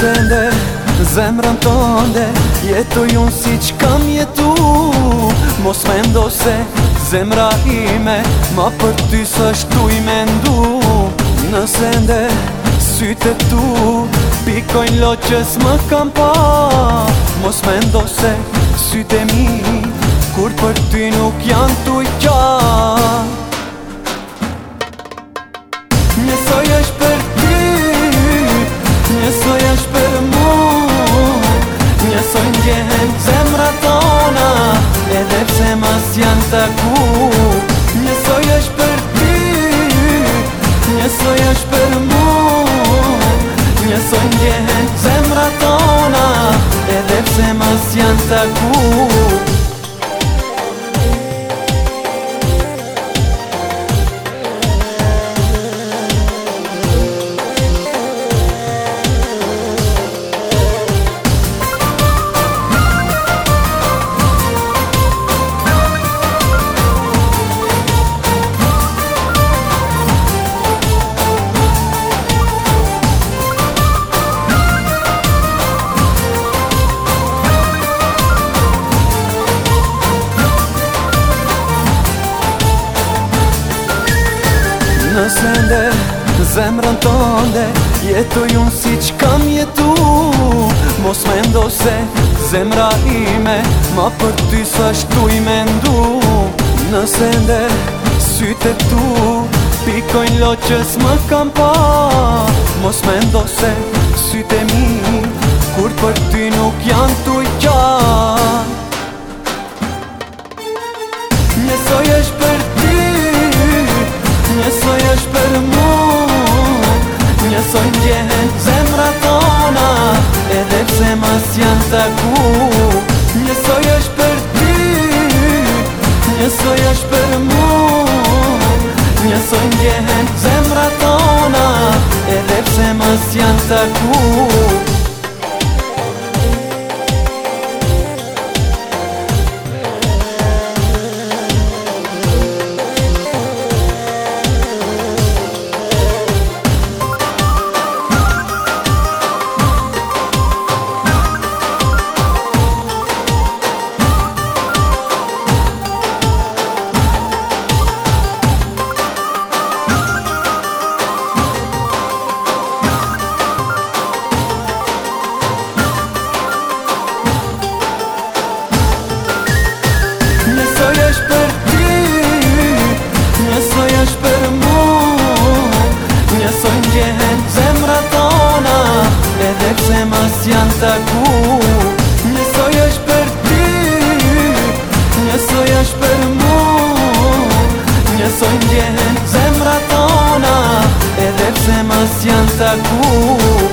Nëse ndë zemrën tënde jetoj unë si që kam jetu, mos me ndo se zemra ime ma për ty s'ashtu i me ndu. Nëse ndë sytë tu pikojnë loqës më kam pa, mos me ndo se sytë mi kur për ty nuk janë tu i qa. Njësoj është për ty, njësoj është për mu, njësoj ndjehen zemra tona edhe pse mas janë taku. Njësoj është për ty, njësoj është për mu, njësoj ndjehen zemra tona edhe pse mas janë taku. Nëse ndë zemrën tënde jetoj unë si që kam jetu, mos me ndo se zemra ime ma për ty s'ashtu i me ndu. Nëse ndë sytë tu pikojnë loqës më kam pa, mos me ndo se sytë mi kur për ty nuk janë tu i qa. Njësoj është për ty, njësoj është për mu, njësoj ndjehen zemra tona edhe pse mas janë taku. Njësoj është për ty, njësoj është për mu, njësoj ndjehen zemra tona edhe pse mas janë taku. Njësoj është për ty, njësoj është për mu, njësoj ndjehen zemra tona edhe pse mas janë taku. Njësoj është për ty, njësoj është për mu, njësoj ndjehen zemra tona edhe pse mas janë taku.